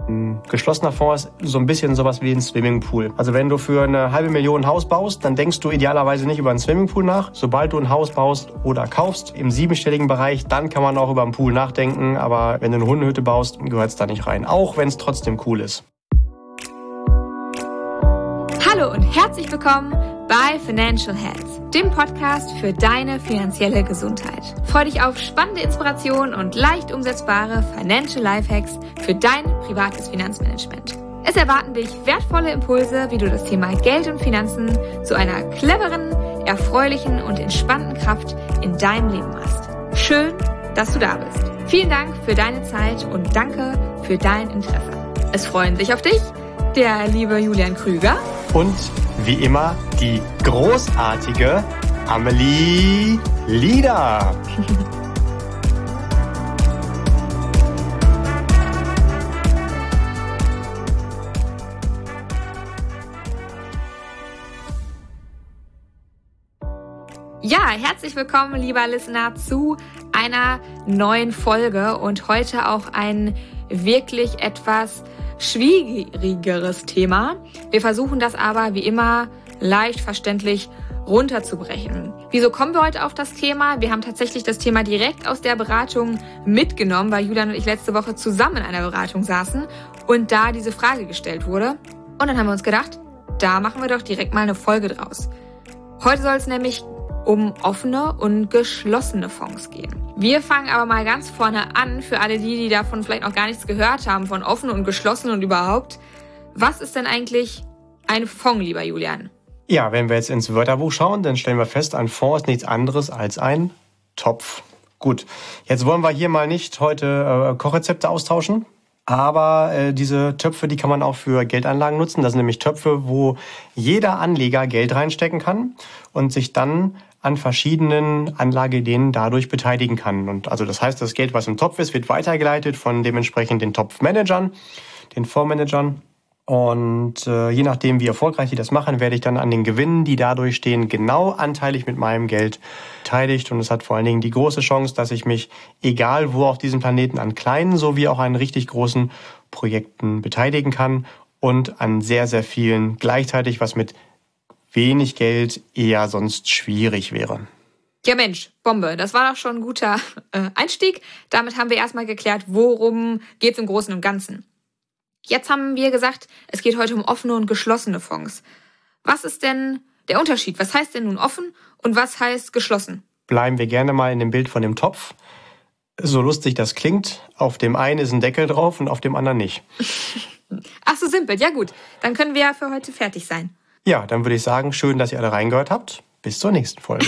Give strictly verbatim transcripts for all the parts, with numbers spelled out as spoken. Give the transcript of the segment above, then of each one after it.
Ein geschlossener Fonds ist so ein bisschen sowas wie ein Swimmingpool. Also wenn du für eine halbe Million ein Haus baust, dann denkst du idealerweise nicht über einen Swimmingpool nach. Sobald du ein Haus baust oder kaufst im siebenstelligen Bereich, dann kann man auch über einen Pool nachdenken. Aber wenn du eine Hundehütte baust, gehört es da nicht rein. Auch wenn es trotzdem cool ist. Hallo und herzlich willkommen bei Financial Health, dem Podcast für deine finanzielle Gesundheit. Freu dich auf spannende Inspirationen und leicht umsetzbare Financial Lifehacks für dein privates Finanzmanagement. Es erwarten dich wertvolle Impulse, wie du das Thema Geld und Finanzen zu einer cleveren, erfreulichen und entspannten Kraft in deinem Leben machst. Schön, dass du da bist. Vielen Dank für deine Zeit und danke für dein Interesse. Es freuen sich auf dich der liebe Julian Krüger und wie immer die großartige Amelie Lieder. Ja, herzlich willkommen, lieber Listener, zu einer neuen Folge und heute auch ein wirklich etwas schwierigeres Thema. Wir versuchen das aber wie immer leicht verständlich runterzubrechen. Wieso kommen wir heute auf das Thema? Wir haben tatsächlich das Thema direkt aus der Beratung mitgenommen, weil Julian und ich letzte Woche zusammen in einer Beratung saßen und da diese Frage gestellt wurde. Und dann haben wir uns gedacht, da machen wir doch direkt mal eine Folge draus. Heute soll es nämlich um offene und geschlossene Fonds gehen. Wir fangen aber mal ganz vorne an, für alle die, die davon vielleicht noch gar nichts gehört haben, von offen und geschlossen und überhaupt. Was ist denn eigentlich ein Fonds, lieber Julian? Ja, wenn wir jetzt ins Wörterbuch schauen, dann stellen wir fest, ein Fonds ist nichts anderes als ein Topf. Gut, jetzt wollen wir hier mal nicht heute äh, Kochrezepte austauschen, aber äh, diese Töpfe, die kann man auch für Geldanlagen nutzen. Das sind nämlich Töpfe, wo jeder Anleger Geld reinstecken kann und sich dann an verschiedenen Anlageideen dadurch beteiligen kann. Und also das heißt, das Geld, was im Topf ist, wird weitergeleitet von dementsprechend den Topfmanagern, den Fondsmanagern. Und äh, je nachdem, wie erfolgreich die das machen, werde ich dann an den Gewinnen, die dadurch stehen, genau anteilig mit meinem Geld beteiligt. Und es hat vor allen Dingen die große Chance, dass ich mich, egal wo auf diesem Planeten, an kleinen sowie auch an richtig großen Projekten beteiligen kann und an sehr, sehr vielen gleichzeitig, was mit wenig Geld eher sonst schwierig wäre. Ja Mensch, Bombe, das war doch schon ein guter äh, Einstieg. Damit haben wir erstmal geklärt, worum geht es im Großen und Ganzen. Jetzt haben wir gesagt, es geht heute um offene und geschlossene Fonds. Was ist denn der Unterschied? Was heißt denn nun offen und was heißt geschlossen? Bleiben wir gerne mal in dem Bild von dem Topf. So lustig das klingt, auf dem einen ist ein Deckel drauf und auf dem anderen nicht. Ach so simpel, ja gut. Dann können wir ja für heute fertig sein. Ja, dann würde ich sagen, schön, dass ihr alle reingehört habt. Bis zur nächsten Folge.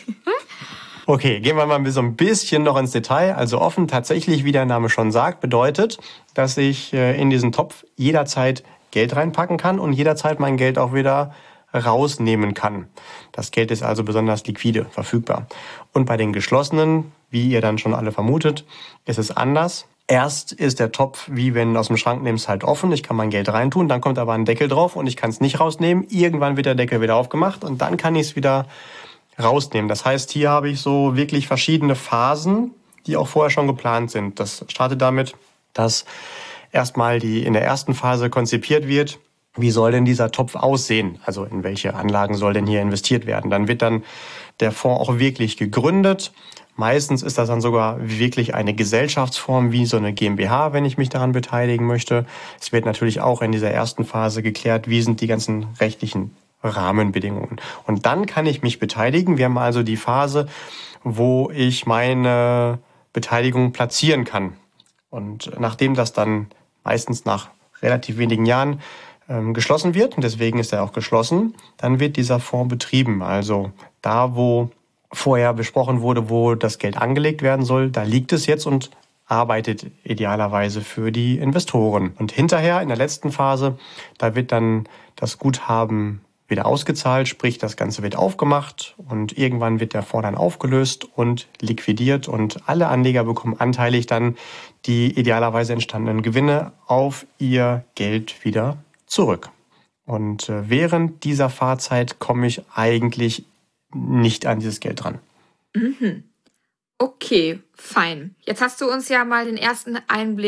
Okay, gehen wir mal so ein bisschen noch ins Detail. Also offen tatsächlich, wie der Name schon sagt, bedeutet, dass ich in diesen Topf jederzeit Geld reinpacken kann und jederzeit mein Geld auch wieder rausnehmen kann. Das Geld ist also besonders liquide, verfügbar. Und bei den geschlossenen, wie ihr dann schon alle vermutet, ist es anders. Erst ist der Topf, wie wenn du aus dem Schrank nimmst, halt offen. Ich kann mein Geld reintun, dann kommt aber ein Deckel drauf und ich kann es nicht rausnehmen. Irgendwann wird der Deckel wieder aufgemacht und dann kann ich es wieder rausnehmen. Das heißt, hier habe ich so wirklich verschiedene Phasen, die auch vorher schon geplant sind. Das startet damit, dass erstmal die in der ersten Phase konzipiert wird, wie soll denn dieser Topf aussehen? Also in welche Anlagen soll denn hier investiert werden? Dann wird dann der Fonds auch wirklich gegründet. Meistens ist das dann sogar wirklich eine Gesellschaftsform wie so eine GmbH, wenn ich mich daran beteiligen möchte. Es wird natürlich auch in dieser ersten Phase geklärt, wie sind die ganzen rechtlichen Rahmenbedingungen. Und dann kann ich mich beteiligen. Wir haben also die Phase, wo ich meine Beteiligung platzieren kann. Und nachdem das dann meistens nach relativ wenigen Jahren ähm, geschlossen wird, und deswegen ist er auch geschlossen, dann wird dieser Fonds betrieben. Also da, wo vorher besprochen wurde, wo das Geld angelegt werden soll, da liegt es jetzt und arbeitet idealerweise für die Investoren. Und hinterher, in der letzten Phase, da wird dann das Guthaben wieder ausgezahlt, sprich das Ganze wird aufgemacht und irgendwann wird der Fonds dann aufgelöst und liquidiert und alle Anleger bekommen anteilig dann die idealerweise entstandenen Gewinne auf ihr Geld wieder zurück. Und während dieser Fahrzeit komme ich eigentlich nicht an dieses Geld dran. Mhm. Okay, fein. Jetzt hast du uns ja mal den ersten Einblick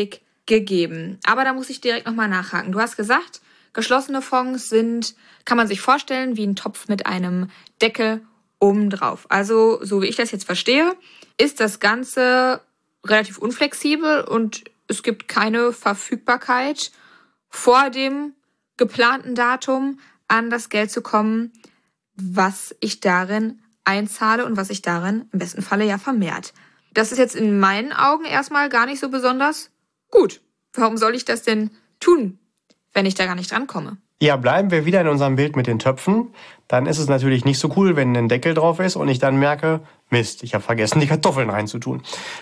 gegeben. Aber da muss ich direkt nochmal nachhaken. Du hast gesagt, geschlossene Fonds sind, kann man sich vorstellen, wie ein Topf mit einem Deckel obendrauf. Also, so wie ich das jetzt verstehe, ist das Ganze relativ unflexibel und es gibt keine Verfügbarkeit, vor dem geplanten Datum an das Geld zu kommen, was ich darin einzahle und was sich darin im besten Falle ja vermehrt. Das ist jetzt in meinen Augen erstmal gar nicht so besonders gut. Warum soll ich das denn tun, wenn ich da gar nicht drankomme? Ja, bleiben wir wieder in unserem Bild mit den Töpfen. Dann ist es natürlich nicht so cool, wenn ein Deckel drauf ist und ich dann merke, Mist, ich habe vergessen, die Kartoffeln reinzutun.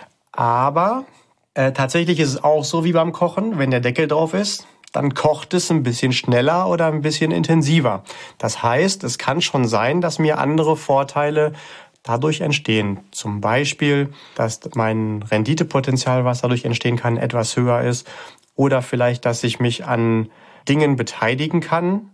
Aber äh, tatsächlich ist es auch so wie beim Kochen, wenn der Deckel drauf ist, dann kocht es ein bisschen schneller oder ein bisschen intensiver. Das heißt, es kann schon sein, dass mir andere Vorteile dadurch entstehen. Zum Beispiel, dass mein Renditepotenzial, was dadurch entstehen kann, etwas höher ist. Oder vielleicht, dass ich mich an Dingen beteiligen kann,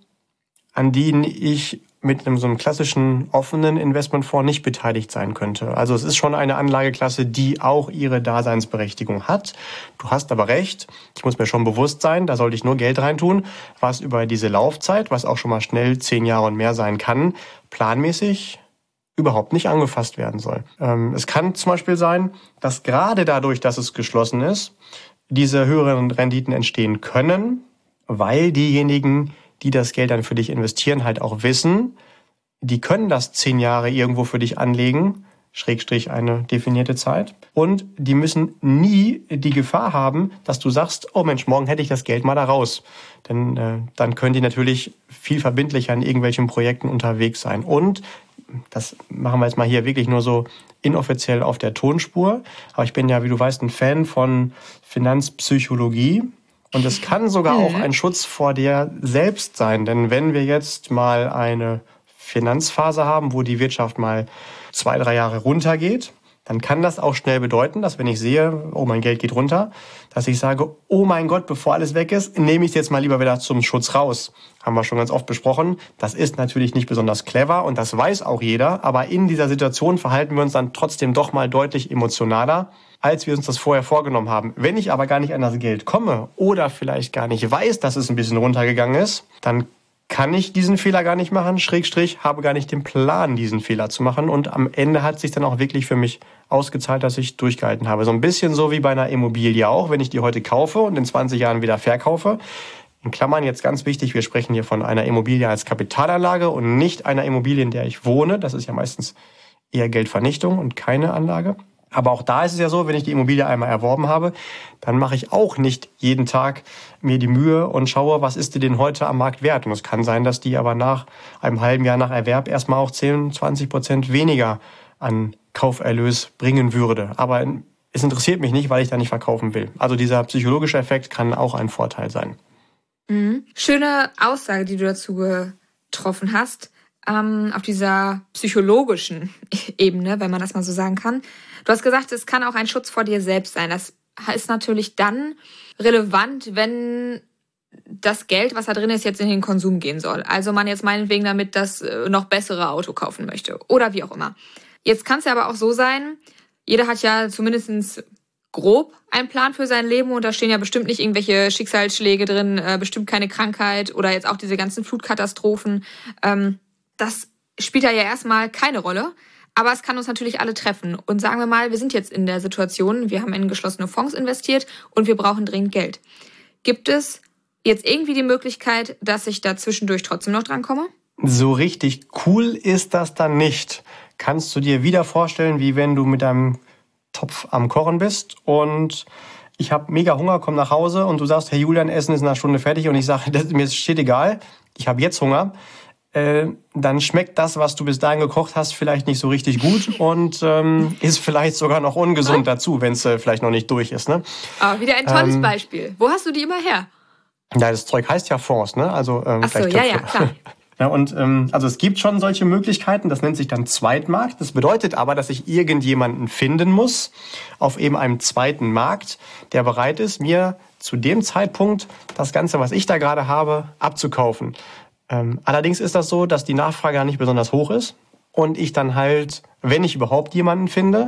an denen ich mit einem so einem klassischen offenen Investmentfonds nicht beteiligt sein könnte. Also es ist schon eine Anlageklasse, die auch ihre Daseinsberechtigung hat. Du hast aber recht, ich muss mir schon bewusst sein, da sollte ich nur Geld reintun, was über diese Laufzeit, was auch schon mal schnell zehn Jahre und mehr sein kann, planmäßig überhaupt nicht angefasst werden soll. Ähm, es kann zum Beispiel sein, dass gerade dadurch, dass es geschlossen ist, diese höheren Renditen entstehen können, weil diejenigen, die das Geld dann für dich investieren, halt auch wissen, die können das zehn Jahre irgendwo für dich anlegen, Schrägstrich eine definierte Zeit. Und die müssen nie die Gefahr haben, dass du sagst, oh Mensch, morgen hätte ich das Geld mal da raus. Denn äh, dann können die natürlich viel verbindlicher in irgendwelchen Projekten unterwegs sein. Und das machen wir jetzt mal hier wirklich nur so inoffiziell auf der Tonspur. Aber ich bin ja, wie du weißt, ein Fan von Finanzpsychologie. Und es kann sogar auch ein Schutz vor dir selbst sein. Denn wenn wir jetzt mal eine Finanzphase haben, wo die Wirtschaft mal zwei, drei Jahre runtergeht, dann kann das auch schnell bedeuten, dass wenn ich sehe, oh, mein Geld geht runter, dass ich sage, oh mein Gott, bevor alles weg ist, nehme ich es jetzt mal lieber wieder zum Schutz raus. Haben wir schon ganz oft besprochen. Das ist natürlich nicht besonders clever und das weiß auch jeder. Aber in dieser Situation verhalten wir uns dann trotzdem doch mal deutlich emotionaler, als wir uns das vorher vorgenommen haben. Wenn ich aber gar nicht an das Geld komme oder vielleicht gar nicht weiß, dass es ein bisschen runtergegangen ist, dann kann ich diesen Fehler gar nicht machen, Schrägstrich, habe gar nicht den Plan, diesen Fehler zu machen. Und am Ende hat es sich dann auch wirklich für mich ausgezahlt, dass ich durchgehalten habe. So ein bisschen so wie bei einer Immobilie auch, wenn ich die heute kaufe und in zwanzig Jahren wieder verkaufe. In Klammern jetzt ganz wichtig, wir sprechen hier von einer Immobilie als Kapitalanlage und nicht einer Immobilie, in der ich wohne. Das ist ja meistens eher Geldvernichtung und keine Anlage. Aber auch da ist es ja so, wenn ich die Immobilie einmal erworben habe, dann mache ich auch nicht jeden Tag mir die Mühe und schaue, was ist die denn heute am Markt wert. Und es kann sein, dass die aber nach einem halben Jahr nach Erwerb erstmal auch zehn, zwanzig Prozent weniger an Kauferlös bringen würde. Aber es interessiert mich nicht, weil ich da nicht verkaufen will. Also dieser psychologische Effekt kann auch ein Vorteil sein. Mhm. Schöne Aussage, die du dazu getroffen hast, ähm, auf dieser psychologischen Ebene, wenn man das mal so sagen kann. Du hast gesagt, es kann auch ein Schutz vor dir selbst sein. Das ist natürlich dann relevant, wenn das Geld, was da drin ist, jetzt in den Konsum gehen soll. Also man jetzt meinetwegen damit das noch bessere Auto kaufen möchte oder wie auch immer. Jetzt kann es ja aber auch so sein, jeder hat ja zumindest grob einen Plan für sein Leben und da stehen ja bestimmt nicht irgendwelche Schicksalsschläge drin, äh, bestimmt keine Krankheit oder jetzt auch diese ganzen Flutkatastrophen. Ähm, das spielt da ja erstmal keine Rolle. Aber es kann uns natürlich alle treffen. Und sagen wir mal, wir sind jetzt in der Situation, wir haben in geschlossene Fonds investiert und wir brauchen dringend Geld. Gibt es jetzt irgendwie die Möglichkeit, dass ich da zwischendurch trotzdem noch drankomme? So richtig cool ist das dann nicht. Kannst du dir wieder vorstellen, wie wenn du mit deinem Topf am Kochen bist und ich habe mega Hunger, komm nach Hause und du sagst, Herr Julian, Essen ist in einer Stunde fertig und ich sage, mir steht egal, ich habe jetzt Hunger. Äh, dann schmeckt das, was du bis dahin gekocht hast, vielleicht nicht so richtig gut und ähm, ist vielleicht sogar noch ungesund dazu, wenn es äh, vielleicht noch nicht durch ist. Ne? Aber wieder ein tolles ähm, Beispiel. Wo hast du die immer her? Ja, das Zeug heißt ja Fonds, ne? Also ähm, Ach so, ja, ja, klar. Ja, und ähm, also es gibt schon solche Möglichkeiten, das nennt sich dann Zweitmarkt. Das bedeutet aber, dass ich irgendjemanden finden muss auf eben einem zweiten Markt, der bereit ist, mir zu dem Zeitpunkt das Ganze, was ich da gerade habe, abzukaufen. Ähm, allerdings ist das so, dass die Nachfrage ja nicht besonders hoch ist und ich dann halt, wenn ich überhaupt jemanden finde,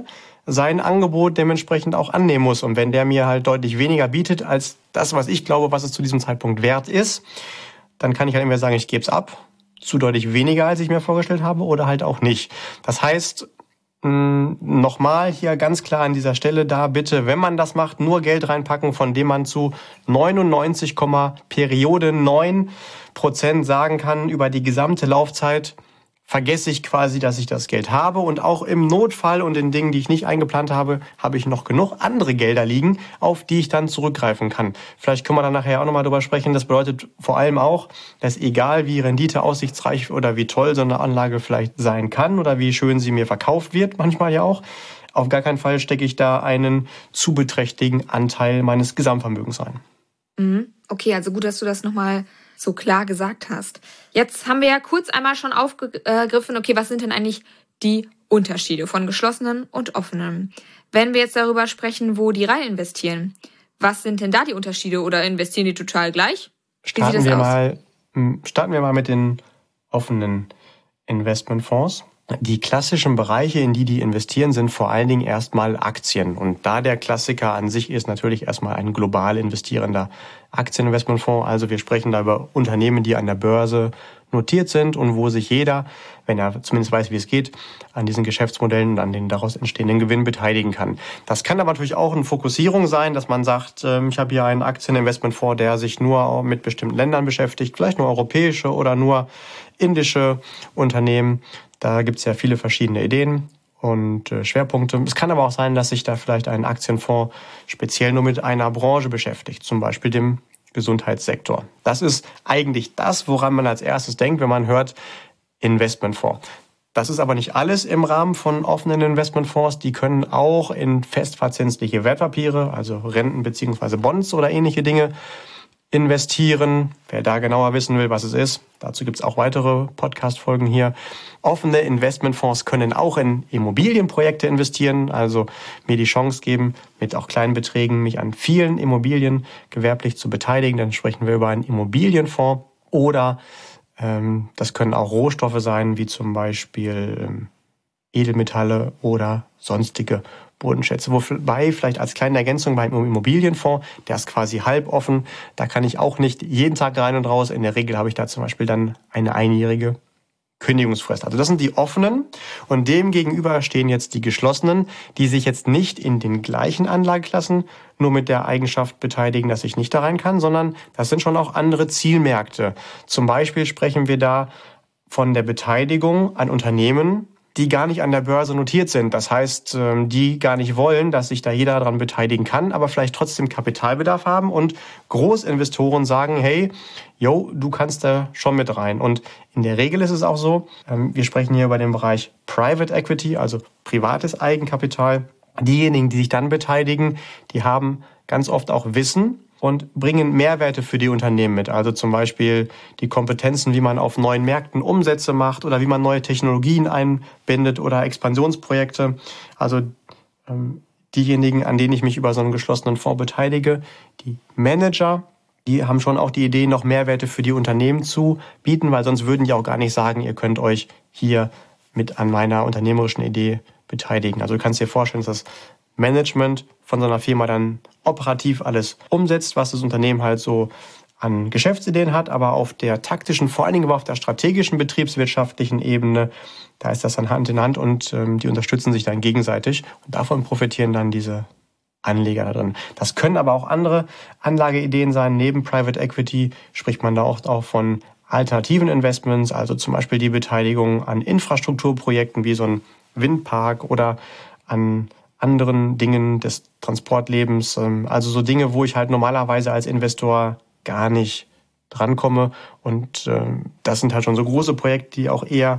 sein Angebot dementsprechend auch annehmen muss. Und wenn der mir halt deutlich weniger bietet als das, was ich glaube, was es zu diesem Zeitpunkt wert ist, dann kann ich halt entweder sagen, ich gebe es ab, zu deutlich weniger, als ich mir vorgestellt habe, oder halt auch nicht. Das heißt, nochmal hier ganz klar an dieser Stelle da bitte, wenn man das macht, nur Geld reinpacken, von dem man zu neunundneunzig, Periode neun Prozent sagen kann, über die gesamte Laufzeit vergesse ich quasi, dass ich das Geld habe. Und auch im Notfall und in Dingen, die ich nicht eingeplant habe, habe ich noch genug andere Gelder liegen, auf die ich dann zurückgreifen kann. Vielleicht können wir dann nachher auch nochmal drüber sprechen. Das bedeutet vor allem auch, dass egal wie Rendite aussichtsreich oder wie toll so eine Anlage vielleicht sein kann oder wie schön sie mir verkauft wird, manchmal ja auch, auf gar keinen Fall stecke ich da einen zu beträchtlichen Anteil meines Gesamtvermögens ein. Mhm. Okay, also gut, dass du das nochmal so klar gesagt hast. Jetzt haben wir ja kurz einmal schon aufgegriffen, okay, was sind denn eigentlich die Unterschiede von geschlossenen und offenen? Wenn wir jetzt darüber sprechen, wo die rein investieren, was sind denn da die Unterschiede oder investieren die total gleich? Wie starten sieht das wir aus? Mal, starten wir mal mit den offenen Investmentfonds. Die klassischen Bereiche, in die die investieren, sind vor allen Dingen erstmal Aktien. Und da der Klassiker an sich ist natürlich erstmal ein global investierender Aktieninvestmentfonds. Also wir sprechen da über Unternehmen, die an der Börse notiert sind und wo sich jeder, wenn er zumindest weiß, wie es geht, an diesen Geschäftsmodellen und an den daraus entstehenden Gewinn beteiligen kann. Das kann aber natürlich auch eine Fokussierung sein, dass man sagt, ich habe hier einen Aktieninvestmentfonds, der sich nur mit bestimmten Ländern beschäftigt, vielleicht nur europäische oder nur indische Unternehmen. Da gibt es ja viele verschiedene Ideen und äh, Schwerpunkte. Es kann aber auch sein, dass sich da vielleicht ein Aktienfonds speziell nur mit einer Branche beschäftigt, zum Beispiel dem Gesundheitssektor. Das ist eigentlich das, woran man als erstes denkt, wenn man hört Investmentfonds. Das ist aber nicht alles im Rahmen von offenen Investmentfonds. Die können auch in festverzinsliche Wertpapiere, also Renten bzw. Bonds oder ähnliche Dinge, investieren. Wer da genauer wissen will, was es ist, dazu gibt es auch weitere Podcast-Folgen hier. Offene Investmentfonds können auch in Immobilienprojekte investieren, also mir die Chance geben, mit auch kleinen Beträgen mich an vielen Immobilien gewerblich zu beteiligen. Dann sprechen wir über einen Immobilienfonds. Oder ähm, das können auch Rohstoffe sein, wie zum Beispiel ähm, Edelmetalle oder sonstige Bodenschätze. Wobei, vielleicht als kleine Ergänzung beim Immobilienfonds, der ist quasi halboffen. Da kann ich auch nicht jeden Tag rein und raus. In der Regel habe ich da zum Beispiel dann eine einjährige Kündigungsfrist. Also das sind die offenen. Und dem gegenüber stehen jetzt die geschlossenen, die sich jetzt nicht in den gleichen Anlageklassen nur mit der Eigenschaft beteiligen, dass ich nicht da rein kann, sondern das sind schon auch andere Zielmärkte. Zum Beispiel sprechen wir da von der Beteiligung an Unternehmen, die gar nicht an der Börse notiert sind. Das heißt, die gar nicht wollen, dass sich da jeder daran beteiligen kann, aber vielleicht trotzdem Kapitalbedarf haben und Großinvestoren sagen, hey, yo, du kannst da schon mit rein. Und in der Regel ist es auch so, wir sprechen hier über den Bereich Private Equity, also privates Eigenkapital. Diejenigen, die sich dann beteiligen, die haben ganz oft auch Wissen und bringen Mehrwerte für die Unternehmen mit. Also zum Beispiel die Kompetenzen, wie man auf neuen Märkten Umsätze macht oder wie man neue Technologien einbindet oder Expansionsprojekte. Also ähm, diejenigen, an denen ich mich über so einen geschlossenen Fonds beteilige, die Manager, die haben schon auch die Idee, noch Mehrwerte für die Unternehmen zu bieten, weil sonst würden die auch gar nicht sagen, ihr könnt euch hier mit an meiner unternehmerischen Idee beteiligen. Also du kannst dir vorstellen, dass das Management von so einer Firma dann operativ alles umsetzt, was das Unternehmen halt so an Geschäftsideen hat, aber auf der taktischen, vor allen Dingen aber auf der strategischen, betriebswirtschaftlichen Ebene, da ist das dann Hand in Hand und ähm, die unterstützen sich dann gegenseitig und davon profitieren dann diese Anleger da drin. Das können aber auch andere Anlageideen sein. Neben Private Equity spricht man da auch, auch von alternativen Investments, also zum Beispiel die Beteiligung an Infrastrukturprojekten wie so ein Windpark oder an anderen Dingen des Transportlebens. Also so Dinge, wo ich halt normalerweise als Investor gar nicht drankomme. Und das sind halt schon so große Projekte, die auch eher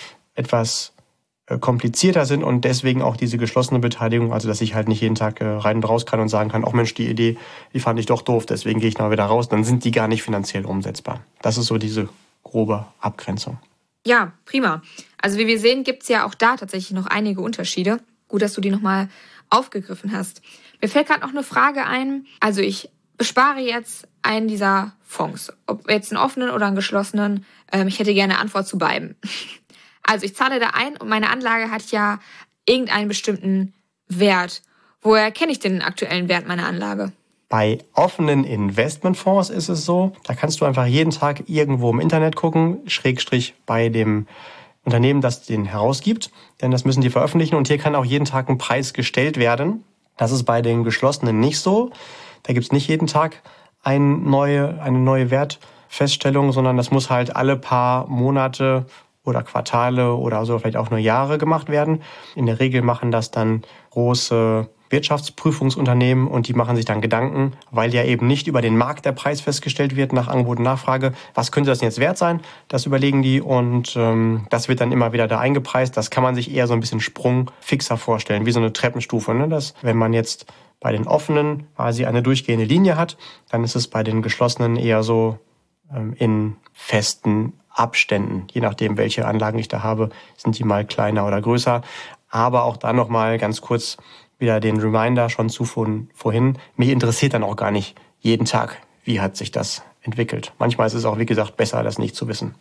etwas komplizierter sind und deswegen auch diese geschlossene Beteiligung, also dass ich halt nicht jeden Tag rein und raus kann und sagen kann, ach Mensch, die Idee, die fand ich doch doof, deswegen gehe ich mal wieder raus. Dann sind die gar nicht finanziell umsetzbar. Das ist so diese grobe Abgrenzung. Ja, prima. Also wie wir sehen, gibt es ja auch da tatsächlich noch einige Unterschiede. Gut, dass du die nochmal aufgegriffen hast. Mir fällt gerade noch eine Frage ein. Also ich bespare jetzt einen dieser Fonds, ob jetzt einen offenen oder einen geschlossenen. Ähm, ich hätte gerne eine Antwort zu beiden. Also ich zahle da ein und meine Anlage hat ja irgendeinen bestimmten Wert? Woher kenne ich den aktuellen Wert meiner Anlage? Bei offenen Investmentfonds ist es so, da kannst du einfach jeden Tag irgendwo im Internet gucken, Schrägstrich bei dem Unternehmen, das den herausgibt, denn das müssen die veröffentlichen und hier kann auch jeden Tag ein Preis gestellt werden. Das ist bei den geschlossenen nicht so. Da gibt es nicht jeden Tag eine neue, eine neue Wertfeststellung, sondern das muss halt alle paar Monate oder Quartale oder so vielleicht auch nur Jahre gemacht werden. In der Regel machen das dann große Wirtschaftsprüfungsunternehmen und die machen sich dann Gedanken, weil ja eben nicht über den Markt der Preis festgestellt wird nach Angebot und Nachfrage. Was könnte das denn jetzt wert sein? Das überlegen die und ähm, das wird dann immer wieder da eingepreist. Das kann man sich eher so ein bisschen sprungfixer vorstellen, wie so eine Treppenstufe. Ne? Das, wenn man jetzt bei den offenen quasi eine durchgehende Linie hat, dann ist es bei den geschlossenen eher so ähm, in festen Abständen. Je nachdem, welche Anlagen ich da habe, sind die mal kleiner oder größer. Aber auch da nochmal ganz kurz wieder den Reminder schon zu von vorhin. Mich interessiert dann auch gar nicht jeden Tag, wie hat sich das entwickelt. Manchmal ist es auch, wie gesagt, besser, das nicht zu wissen.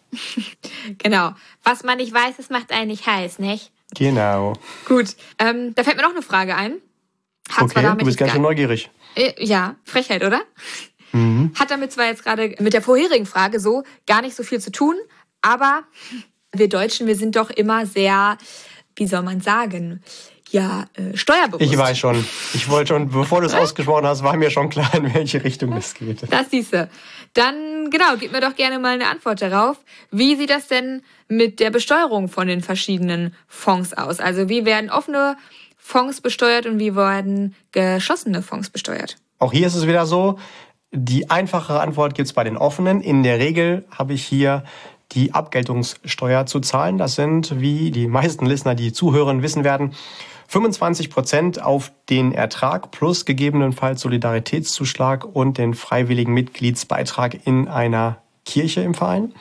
Genau. Was man nicht weiß, das macht einen nicht heiß, nicht? Genau. Gut. Ähm, da fällt mir noch eine Frage ein. Hat okay, du bist ganz schön neugierig. Äh, ja, Frechheit, oder? Mhm. Hat damit zwar jetzt gerade mit der vorherigen Frage so gar nicht so viel zu tun, aber wir Deutschen, wir sind doch immer sehr, wie soll man sagen, ja, äh, steuerbewusst. Ich weiß schon. Ich wollte schon, bevor du es ausgesprochen hast, war mir schon klar, in welche Richtung es geht. Das siehste. Dann, genau, gib mir doch gerne mal eine Antwort darauf. Wie sieht das denn mit der Besteuerung von den verschiedenen Fonds aus? Also wie werden offene Fonds besteuert und wie werden geschlossene Fonds besteuert? Auch hier ist es wieder so, die einfachere Antwort gibt's bei den offenen. In der Regel habe ich hier die Abgeltungssteuer zu zahlen. Das sind, wie die meisten Listener, die zuhören, wissen werden, fünfundzwanzig Prozent auf den Ertrag plus gegebenenfalls Solidaritätszuschlag und den freiwilligen Mitgliedsbeitrag in einer Kirche im Verein.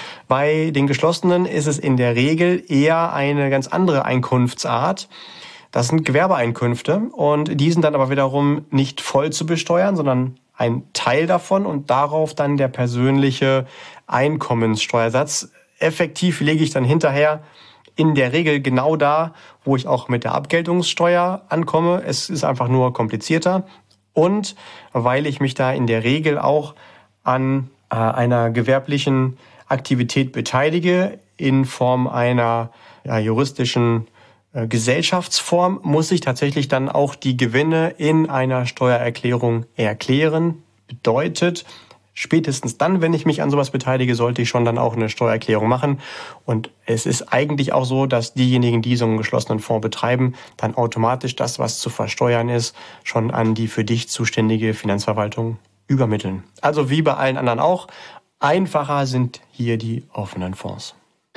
Bei den Geschlossenen ist es in der Regel eher eine ganz andere Einkunftsart. Das sind Gewerbeeinkünfte und die sind dann aber wiederum nicht voll zu besteuern, sondern ein Teil davon und darauf dann der persönliche Einkommenssteuersatz. Effektiv lege ich dann hinterher in der Regel genau da, wo ich auch mit der Abgeltungssteuer ankomme. Es ist einfach nur komplizierter. Und weil ich mich da in der Regel auch an äh, einer gewerblichen Aktivität beteilige, in Form einer ja, juristischen äh, Gesellschaftsform, muss ich tatsächlich dann auch die Gewinne in einer Steuererklärung erklären. Bedeutet, spätestens dann, wenn ich mich an sowas beteilige, sollte ich schon dann auch eine Steuererklärung machen. Und es ist eigentlich auch so, dass diejenigen, die so einen geschlossenen Fonds betreiben, dann automatisch das, was zu versteuern ist, schon an die für dich zuständige Finanzverwaltung übermitteln. Also wie bei allen anderen auch, einfacher sind hier die offenen Fonds.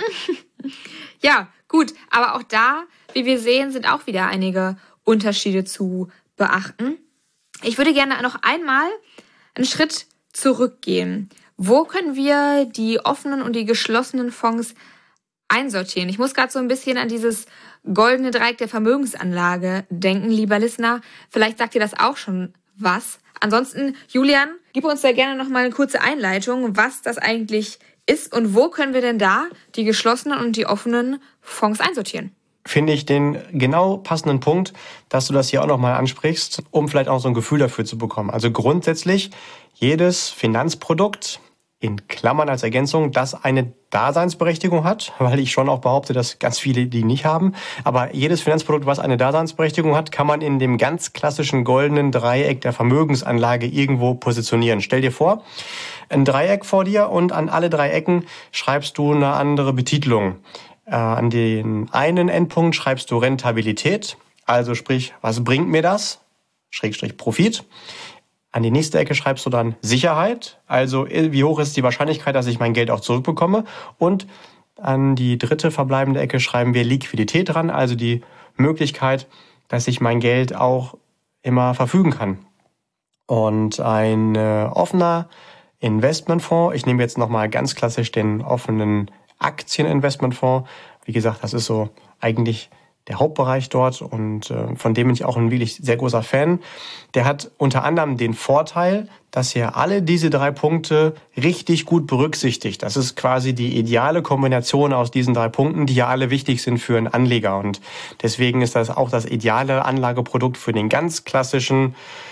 Ja, gut. Aber auch da, wie wir sehen, sind auch wieder einige Unterschiede zu beachten. Ich würde gerne noch einmal einen Schritt zurückgehen. Wo können wir die offenen und die geschlossenen Fonds einsortieren? Ich muss gerade so ein bisschen an dieses goldene Dreieck der Vermögensanlage denken, lieber Listener. Vielleicht sagt ihr das auch schon was. Ansonsten, Julian, gib uns da gerne noch mal eine kurze Einleitung, was das eigentlich ist und wo können wir denn da die geschlossenen und die offenen Fonds einsortieren? Finde ich den genau passenden Punkt, dass du das hier auch nochmal ansprichst, um vielleicht auch so ein Gefühl dafür zu bekommen. Also grundsätzlich jedes Finanzprodukt, in Klammern als Ergänzung, das eine Daseinsberechtigung hat, weil ich schon auch behaupte, dass ganz viele die nicht haben. Aber jedes Finanzprodukt, was eine Daseinsberechtigung hat, kann man in dem ganz klassischen goldenen Dreieck der Vermögensanlage irgendwo positionieren. Stell dir vor, ein Dreieck vor dir und an alle drei Ecken schreibst du eine andere Betitelung. Äh, an den einen Endpunkt schreibst du Rentabilität, also sprich, was bringt mir das? Schrägstrich Profit. An die nächste Ecke schreibst du dann Sicherheit, also wie hoch ist die Wahrscheinlichkeit, dass ich mein Geld auch zurückbekomme. Und an die dritte verbleibende Ecke schreiben wir Liquidität dran, also die Möglichkeit, dass ich mein Geld auch immer verfügen kann. Und ein äh, offener Investmentfonds, ich nehme jetzt nochmal ganz klassisch den offenen Aktieninvestmentfonds. Wie gesagt, das ist so eigentlich der Hauptbereich dort und äh, von dem bin ich auch ein wirklich sehr großer Fan. Der hat unter anderem den Vorteil, dass er alle diese drei Punkte richtig gut berücksichtigt. Das ist quasi die ideale Kombination aus diesen drei Punkten, die ja alle wichtig sind für einen Anleger. Und deswegen ist das auch das ideale Anlageprodukt für den ganz klassischen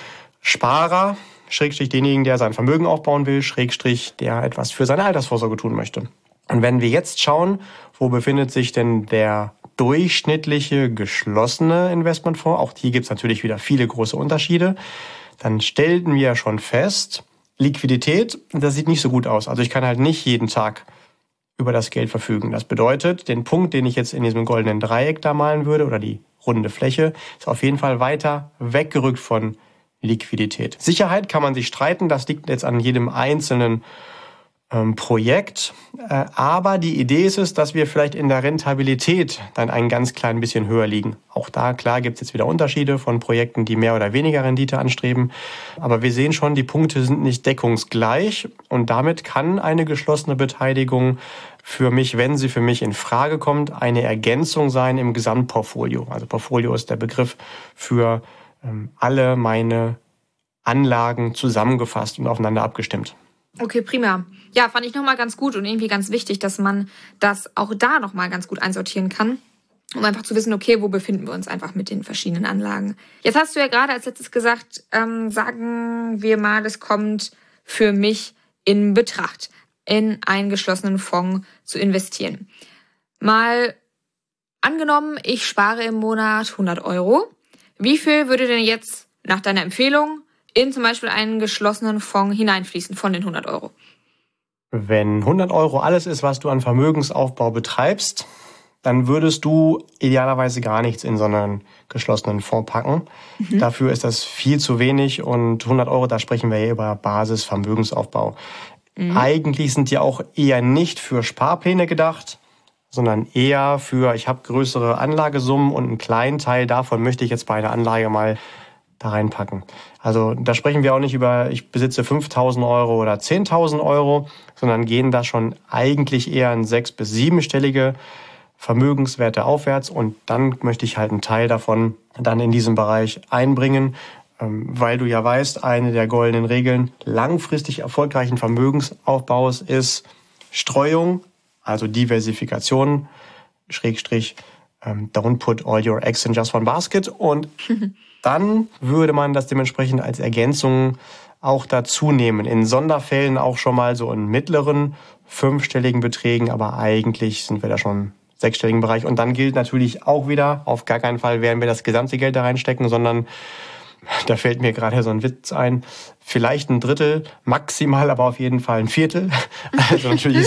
Sparer, Schrägstrich denjenigen, der sein Vermögen aufbauen will, Schrägstrich, der etwas für seine Altersvorsorge tun möchte. Und wenn wir jetzt schauen, wo befindet sich denn der durchschnittliche geschlossene Investmentfonds, auch hier gibt es natürlich wieder viele große Unterschiede, dann stellten wir ja schon fest, Liquidität, das sieht nicht so gut aus. Also ich kann halt nicht jeden Tag über das Geld verfügen. Das bedeutet, den Punkt, den ich jetzt in diesem goldenen Dreieck da malen würde, oder die runde Fläche, ist auf jeden Fall weiter weggerückt von Liquidität. Sicherheit kann man sich streiten, das liegt jetzt an jedem einzelnen ähm, Projekt. Äh, aber die Idee ist es, dass wir vielleicht in der Rentabilität dann ein ganz klein bisschen höher liegen. Auch da, klar, gibt es jetzt wieder Unterschiede von Projekten, die mehr oder weniger Rendite anstreben. Aber wir sehen schon, die Punkte sind nicht deckungsgleich und damit kann eine geschlossene Beteiligung für mich, wenn sie für mich in Frage kommt, eine Ergänzung sein im Gesamtportfolio. Also Portfolio ist der Begriff für alle meine Anlagen zusammengefasst und aufeinander abgestimmt. Okay, prima. Ja, fand ich nochmal ganz gut und irgendwie ganz wichtig, dass man das auch da nochmal ganz gut einsortieren kann, um einfach zu wissen, okay, wo befinden wir uns einfach mit den verschiedenen Anlagen. Jetzt hast du ja gerade als letztes gesagt, ähm, sagen wir mal, es kommt für mich in Betracht, in einen geschlossenen Fonds zu investieren. Mal angenommen, ich spare im Monat hundert Euro. Wie viel würde denn jetzt nach deiner Empfehlung in zum Beispiel einen geschlossenen Fonds hineinfließen von den hundert Euro? Wenn hundert Euro alles ist, was du an Vermögensaufbau betreibst, dann würdest du idealerweise gar nichts in so einen geschlossenen Fonds packen. Mhm. Dafür ist das viel zu wenig und hundert Euro, da sprechen wir ja über Basisvermögensaufbau. Mhm. Eigentlich sind die auch eher nicht für Sparpläne gedacht, sondern eher für, ich habe größere Anlagesummen und einen kleinen Teil davon möchte ich jetzt bei einer Anlage mal da reinpacken. Also da sprechen wir auch nicht über, ich besitze fünftausend Euro oder zehntausend Euro, sondern gehen da schon eigentlich eher in sechs- bis siebenstellige Vermögenswerte aufwärts und dann möchte ich halt einen Teil davon dann in diesem Bereich einbringen, weil du ja weißt, eine der goldenen Regeln langfristig erfolgreichen Vermögensaufbaus ist Streuung, also Diversifikation, Schrägstrich, ähm, don't put all your eggs in just one basket. Und dann würde man das dementsprechend als Ergänzung auch dazu nehmen. In Sonderfällen auch schon mal so in mittleren, fünfstelligen Beträgen, aber eigentlich sind wir da schon im sechsstelligen Bereich. Und dann gilt natürlich auch wieder, auf gar keinen Fall werden wir das gesamte Geld da reinstecken, sondern da fällt mir gerade so ein Witz ein, vielleicht ein Drittel, maximal, aber auf jeden Fall ein Viertel. Also natürlich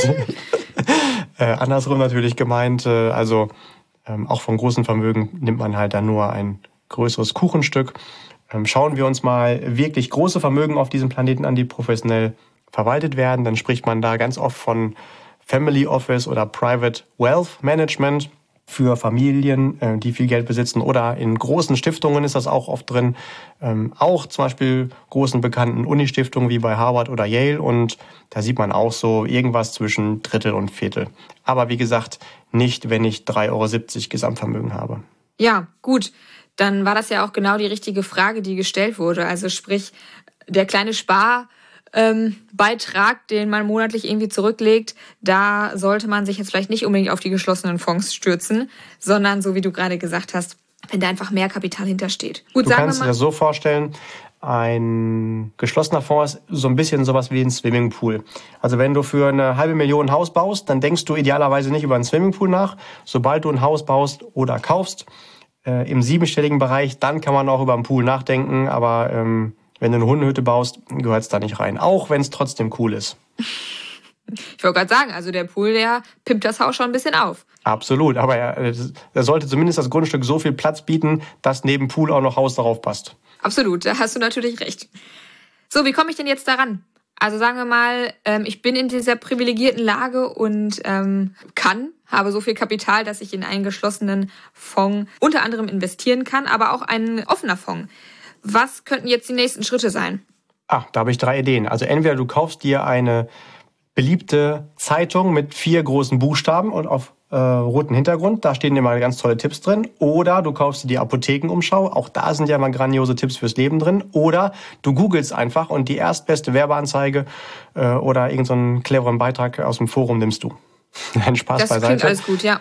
äh, andersrum natürlich gemeint, äh, also ähm, auch von großen Vermögen nimmt man halt dann nur ein größeres Kuchenstück. Ähm, schauen wir uns mal wirklich große Vermögen auf diesem Planeten an, die professionell verwaltet werden, dann spricht man da ganz oft von Family Office oder Private Wealth Management für Familien, äh, die viel Geld besitzen, oder in großen Stiftungen ist das auch oft drin, ähm, auch zum Beispiel großen bekannten Uni-Stiftungen wie bei Harvard oder Yale, und da sieht man auch so irgendwas zwischen Drittel und Viertel. Aber wie gesagt, nicht, wenn ich drei Euro siebzig Gesamtvermögen habe. Ja, gut. Dann war das ja auch genau die richtige Frage, die gestellt wurde. Also sprich, der kleine Spar Ähm, Beitrag, den man monatlich irgendwie zurücklegt, da sollte man sich jetzt vielleicht nicht unbedingt auf die geschlossenen Fonds stürzen, sondern so wie du gerade gesagt hast, wenn da einfach mehr Kapital hintersteht. Gut, du sagen kannst wir mal, dir das so vorstellen, ein geschlossener Fonds ist so ein bisschen sowas wie ein Swimmingpool. Also wenn du für eine halbe Million ein Haus baust, dann denkst du idealerweise nicht über einen Swimmingpool nach. Sobald du ein Haus baust oder kaufst, äh, im siebenstelligen Bereich, dann kann man auch über einen Pool nachdenken, aber ähm, wenn du eine Hundehütte baust, gehört es da nicht rein. Auch wenn es trotzdem cool ist. Ich wollte gerade sagen, also der Pool, der pimpt das Haus schon ein bisschen auf. Absolut, aber er, er sollte zumindest das Grundstück so viel Platz bieten, dass neben Pool auch noch Haus darauf passt. Absolut, da hast du natürlich recht. So, wie komme ich denn jetzt daran? Also sagen wir mal, ähm, ich bin in dieser privilegierten Lage und ähm, kann, habe so viel Kapital, dass ich in einen geschlossenen Fonds unter anderem investieren kann, aber auch ein offener Fonds. Was könnten jetzt die nächsten Schritte sein? Ah, da habe ich drei Ideen. Also entweder du kaufst dir eine beliebte Zeitung mit vier großen Buchstaben und auf äh, roten Hintergrund. Da stehen immer ganz tolle Tipps drin. Oder du kaufst dir die Apothekenumschau. Auch da sind ja mal grandiose Tipps fürs Leben drin. Oder du googelst einfach und die erstbeste Werbeanzeige äh, oder irgendeinen so cleveren Beitrag aus dem Forum nimmst du. Ein Spaß das beiseite. Das klingt alles gut, ja.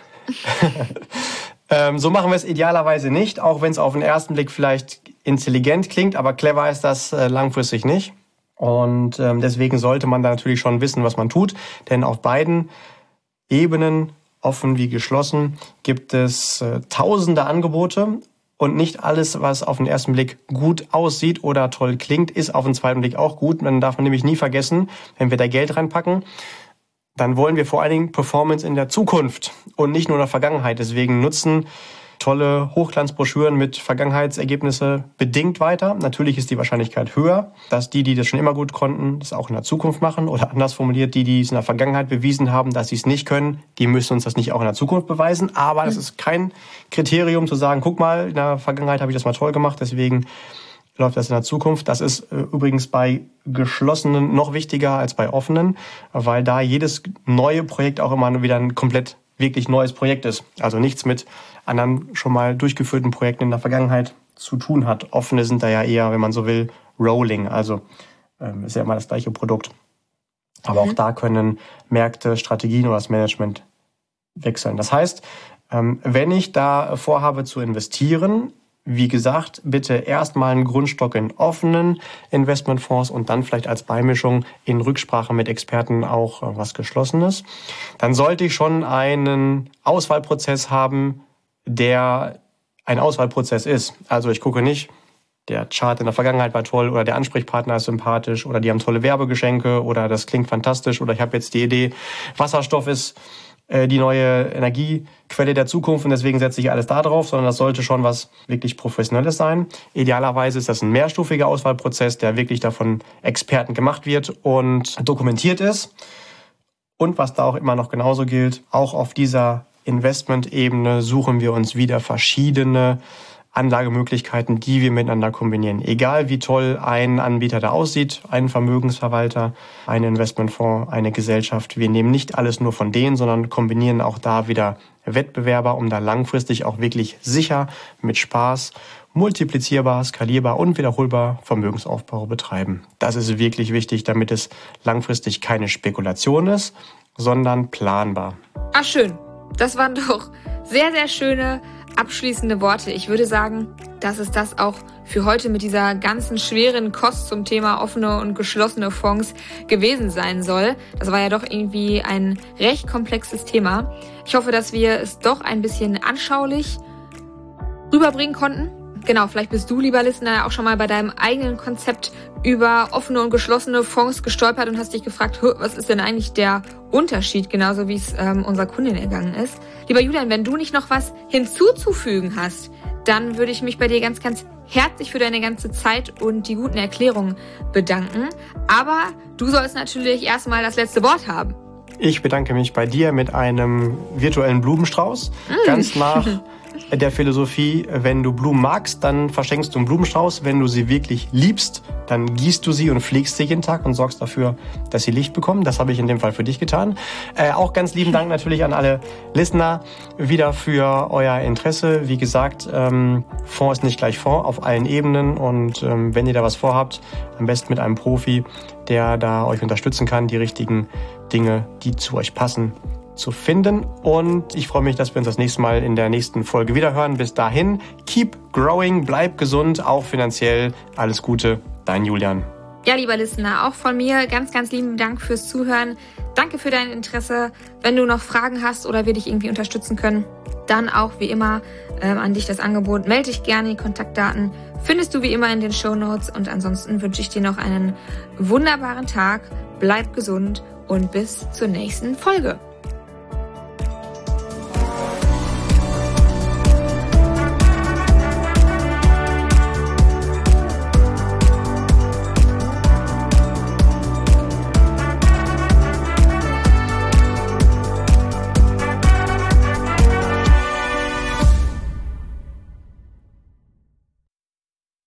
ähm, so machen wir es idealerweise nicht, auch wenn es auf den ersten Blick vielleicht intelligent klingt, aber clever ist das äh, langfristig nicht. Und ähm, deswegen sollte man da natürlich schon wissen, was man tut. Denn auf beiden Ebenen, offen wie geschlossen, gibt es äh, tausende Angebote. Und nicht alles, was auf den ersten Blick gut aussieht oder toll klingt, ist auf den zweiten Blick auch gut. Dann darf man nämlich nie vergessen, wenn wir da Geld reinpacken, dann wollen wir vor allen Dingen Performance in der Zukunft und nicht nur in der Vergangenheit. Deswegen nutzen tolle Hochglanzbroschüren mit Vergangenheitsergebnisse bedingt weiter. Natürlich ist die Wahrscheinlichkeit höher, dass die, die das schon immer gut konnten, das auch in der Zukunft machen. Oder anders formuliert, die, die es in der Vergangenheit bewiesen haben, dass sie es nicht können, die müssen uns das nicht auch in der Zukunft beweisen. Aber das ist kein Kriterium zu sagen, guck mal, in der Vergangenheit habe ich das mal toll gemacht, deswegen läuft das in der Zukunft. Das ist äh, übrigens bei geschlossenen noch wichtiger als bei offenen, weil da jedes neue Projekt auch immer wieder ein komplett wirklich neues Projekt ist. Also nichts mit anderen schon mal durchgeführten Projekten in der Vergangenheit zu tun hat. Offene sind da ja eher, wenn man so will, Rolling. Also ähm, ist ja immer das gleiche Produkt. Aber mhm. auch da können Märkte, Strategien oder das Management wechseln. Das heißt, ähm, wenn ich da vorhabe zu investieren, wie gesagt, bitte erstmal einen Grundstock in offenen Investmentfonds und dann vielleicht als Beimischung in Rücksprache mit Experten auch was Geschlossenes. Dann sollte ich schon einen Auswahlprozess haben, der ein Auswahlprozess ist. Also ich gucke nicht, der Chart in der Vergangenheit war toll oder der Ansprechpartner ist sympathisch oder die haben tolle Werbegeschenke oder das klingt fantastisch oder ich habe jetzt die Idee, Wasserstoff ist die neue Energiequelle der Zukunft und deswegen setze ich alles da drauf, sondern das sollte schon was wirklich Professionelles sein. Idealerweise ist das ein mehrstufiger Auswahlprozess, der wirklich davon Experten gemacht wird und dokumentiert ist. Und was da auch immer noch genauso gilt, auch auf dieser Investment-Ebene suchen wir uns wieder verschiedene Anlagemöglichkeiten, die wir miteinander kombinieren. Egal wie toll ein Anbieter da aussieht, ein Vermögensverwalter, ein Investmentfonds, eine Gesellschaft. Wir nehmen nicht alles nur von denen, sondern kombinieren auch da wieder Wettbewerber, um da langfristig auch wirklich sicher, mit Spaß, multiplizierbar, skalierbar und wiederholbar Vermögensaufbau betreiben. Das ist wirklich wichtig, damit es langfristig keine Spekulation ist, sondern planbar. Ah, schön. Das waren doch sehr, sehr schöne abschließende Worte. Ich würde sagen, dass es das auch für heute mit dieser ganzen schweren Kost zum Thema offene und geschlossene Fonds gewesen sein soll. Das war ja doch irgendwie ein recht komplexes Thema. Ich hoffe, dass wir es doch ein bisschen anschaulich rüberbringen konnten. Genau, vielleicht bist du, lieber Listener, auch schon mal bei deinem eigenen Konzept über offene und geschlossene Fonds gestolpert und hast dich gefragt, was ist denn eigentlich der Unterschied, genauso wie es ähm, unserer Kundin ergangen ist. Lieber Julian, wenn du nicht noch was hinzuzufügen hast, dann würde ich mich bei dir ganz, ganz herzlich für deine ganze Zeit und die guten Erklärungen bedanken. Aber du sollst natürlich erstmal das letzte Wort haben. Ich bedanke mich bei dir mit einem virtuellen Blumenstrauß, mm. ganz nach der Philosophie, wenn du Blumen magst, dann verschenkst du einen Blumenstrauß. Wenn du sie wirklich liebst, dann gießt du sie und pflegst sie jeden Tag und sorgst dafür, dass sie Licht bekommen. Das habe ich in dem Fall für dich getan. Äh, auch ganz lieben Dank natürlich an alle Listener wieder für euer Interesse. Wie gesagt, ähm, Fonds ist nicht gleich Fonds auf allen Ebenen. Und ähm, wenn ihr da was vorhabt, am besten mit einem Profi, der da euch unterstützen kann, die richtigen Dinge, die zu euch passen, zu finden. Und ich freue mich, dass wir uns das nächste Mal in der nächsten Folge wieder hören. Bis dahin, keep growing, bleib gesund, auch finanziell. Alles Gute, dein Julian. Ja, lieber Listener, auch von mir ganz, ganz lieben Dank fürs Zuhören. Danke für dein Interesse. Wenn du noch Fragen hast oder wir dich irgendwie unterstützen können, dann auch wie immer ähm, an dich das Angebot. Melde dich gerne, die Kontaktdaten findest du wie immer in den Shownotes. Und ansonsten wünsche ich dir noch einen wunderbaren Tag. Bleib gesund und bis zur nächsten Folge.